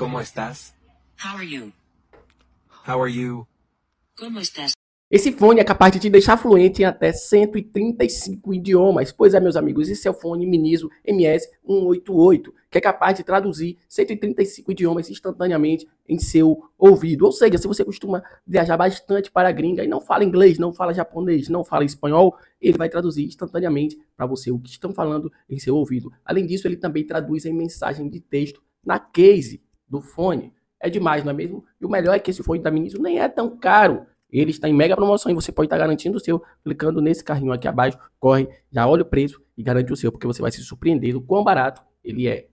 ¿Cómo estás? How are you? How are you? Como estás? Esse fone é capaz de te deixar fluente em até 135 idiomas. Pois é, meus amigos, esse é o fone Miniso MS-188, que é capaz de traduzir 135 idiomas instantaneamente em seu ouvido. Ou seja, se você costuma viajar bastante para a gringa e não fala inglês, não fala japonês, não fala espanhol, ele vai traduzir instantaneamente para você o que estão falando em seu ouvido. Além disso, ele também traduz em mensagem de texto na case do fone. É demais, não é mesmo? E o melhor é que esse fone da Miniso nem é tão caro. Ele está em mega promoção e você pode estar garantindo o seu clicando nesse carrinho aqui abaixo. Corre, já olha o preço e garante o seu, porque você vai se surpreender do quão barato ele é.